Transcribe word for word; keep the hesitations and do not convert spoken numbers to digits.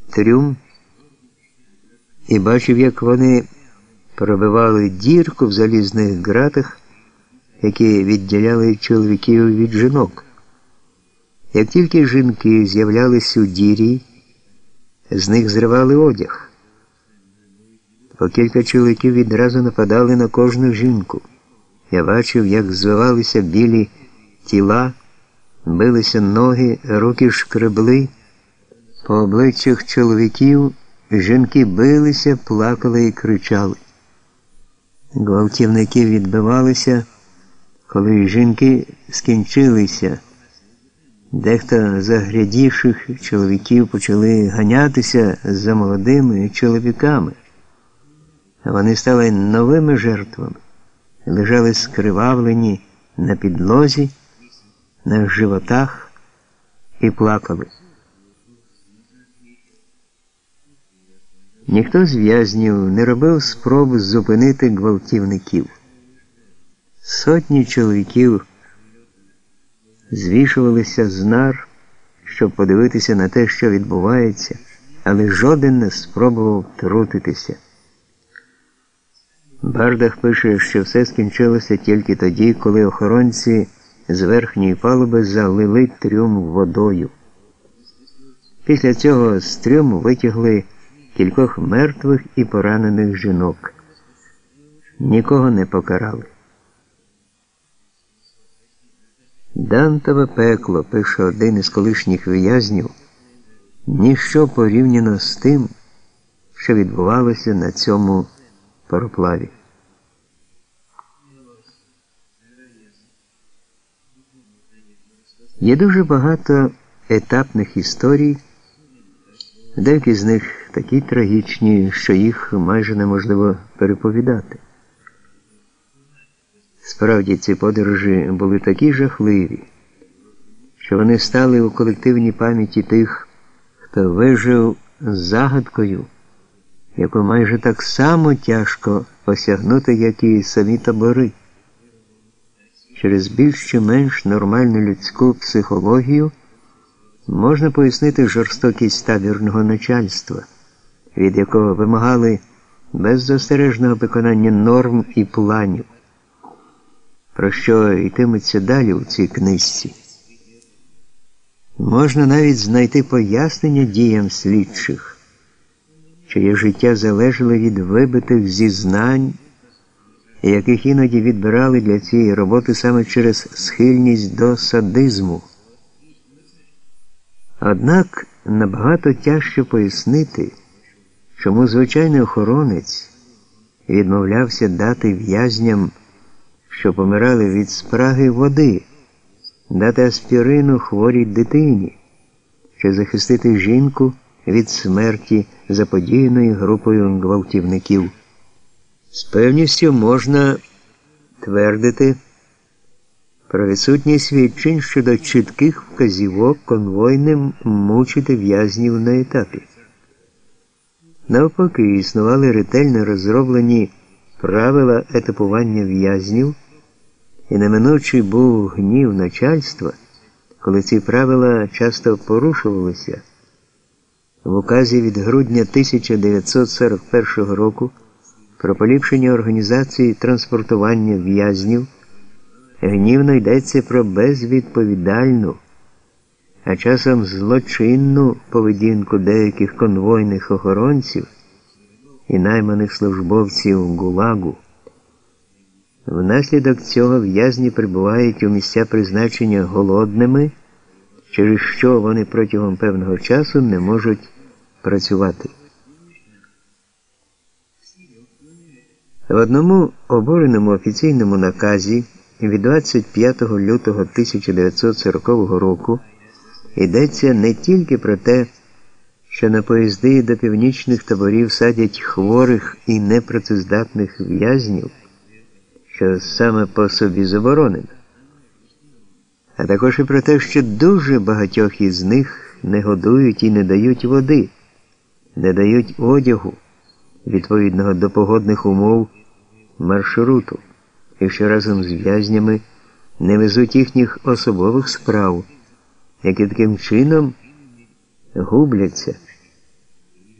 трюм і бачив, як вони пробивали дірку в залізних ґратах, які відділяли чоловіків від жінок. Як тільки жінки з'являлись у дірі, з них зривали одяг. По кілька чоловіків відразу нападали на кожну жінку. Я бачив, як звивалися білі тіла, билися ноги, руки шкребли. По обличчях чоловіків жінки билися, плакали і кричали. Гвалтівники відбивалися, коли жінки скінчилися. Дехто загрядівших чоловіків почали ганятися за молодими чоловіками. Вони стали новими жертвами, лежали скривавлені на підлозі, на животах і плакали. Ніхто з в'язнів не робив спроб зупинити гвалтівників. Сотні чоловіків звішувалися з нар, щоб подивитися на те, що відбувається, але жоден не спробував втрутитися. Бардах пише, що все скінчилося тільки тоді, коли охоронці з верхньої палуби залили трюм водою. Після цього з трюму витягли кількох мертвих і поранених жінок. Нікого не покарали. Дантове пекло, пише один із колишніх в'язнів, ніщо порівняно з тим, що відбувалося на цьому пароплаві. Є дуже багато етапних історій, деякі з них такі трагічні, що їх майже неможливо переповідати. Справді, ці подорожі були такі жахливі, що вони стали у колективній пам'яті тих, хто вижив загадкою, яку майже так само тяжко осягнути, як і самі табори. Через більш чи менш нормальну людську психологію можна пояснити жорстокість табірного начальства, від якого вимагали беззастережного виконання норм і планів, про що йтиметься далі у цій книжці. Можна навіть знайти пояснення діям слідчих, чиє життя залежало від вибитих зізнань, яких іноді відбирали для цієї роботи саме через схильність до садизму. Однак набагато тяжче пояснити, чому звичайний охоронець відмовлявся дати в'язням, що помирали від спраги, води, дати аспірину хворій дитині, чи захистити жінку від смерті, заподіяної групою гвалтівників. З певністю можна твердити про відсутність свідчень щодо чітких вказівок конвойним мучити в'язнів на етапі. Навпаки, існували ретельно розроблені правила етапування в'язнів, і неминучий був гнів начальства, коли ці правила часто порушувалися. В указі від грудня тисяча дев'ятсот сорок першого року про поліпшення організації транспортування в'язнів гнівно йдеться про безвідповідальну, а часом злочинну поведінку деяких конвойних охоронців і найманих службовців ГУЛАГу. Внаслідок цього в'язні прибувають у місця призначення голодними, через що вони протягом певного часу не можуть працювати. В одному обуреному офіційному наказі від двадцять п'ятого лютого тисяча дев'ятсот сорокового року йдеться не тільки про те, що на поїзди до північних таборів садять хворих і непрацездатних в'язнів, що саме по собі заборонено, а також і про те, що дуже багатьох із них не годують і не дають води, не дають одягу, відповідного до погодних умов маршруту, і що разом з в'язнями не везуть їхніх особових справ, які таким чином губляться.